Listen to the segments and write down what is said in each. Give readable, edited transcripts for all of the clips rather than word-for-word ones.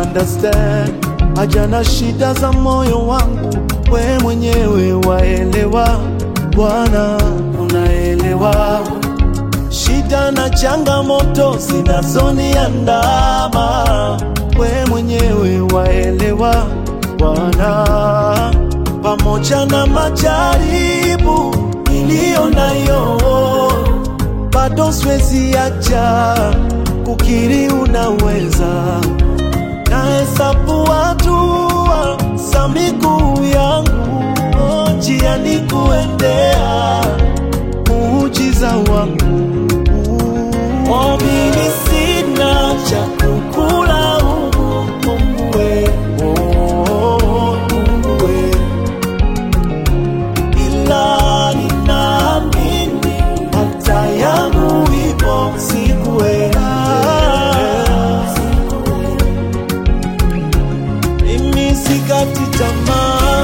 understand. Ajana shida za moyo wangu, we mwenyewe waelewa. Bwana unaelewa shida na changamoto zinazoniandama, we mwenyewe waelewa. Bwana pamoja na majaribu niliyo nayo, bado siwezi acha kukiri unaweza. Nahesabu hatua za miguu yangu, njiani kuendea muujiza wangu. Mimi sina cha kukula Mungu we, Mungu we, ila ninaamini hata yangu ipo siku we. Mimi sikati tamaa,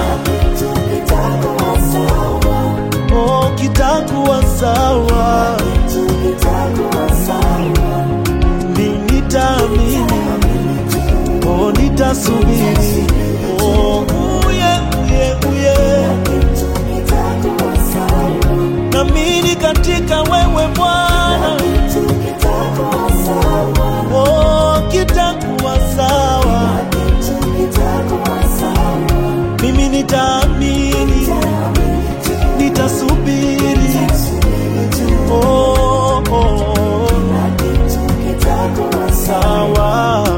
kitakuwa sawa. Mimi nitaamini, nitasubiri. Naamini katika wewe Bwana, kitakuwa sawa. Mimi nitaamini, nitasubiri. Sawa.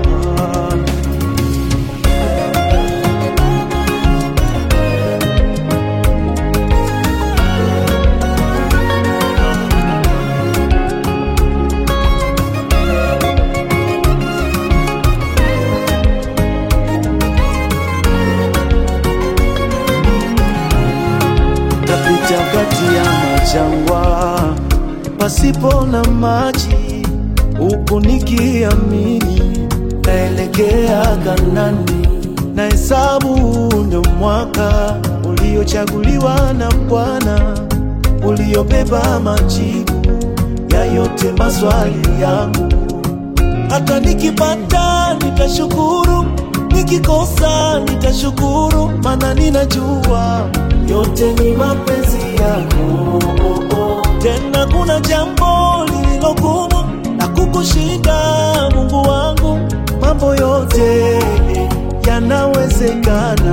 Napita kati ya majangwa pasipo na maji, huku nikiamini naelekea Kanaani. Nahesabu ndio mwaka uliochaguliwa na Bwana, uliobeba majibu ya yote maswali yangu. Hata nikipata nitashukuru, nikikosa nitashukuru, maana ninajua yote ni mapenzi yako. Tena kuna jambo lililogumu na kukushinda Mungu wangu, mambo yote yanawezekana.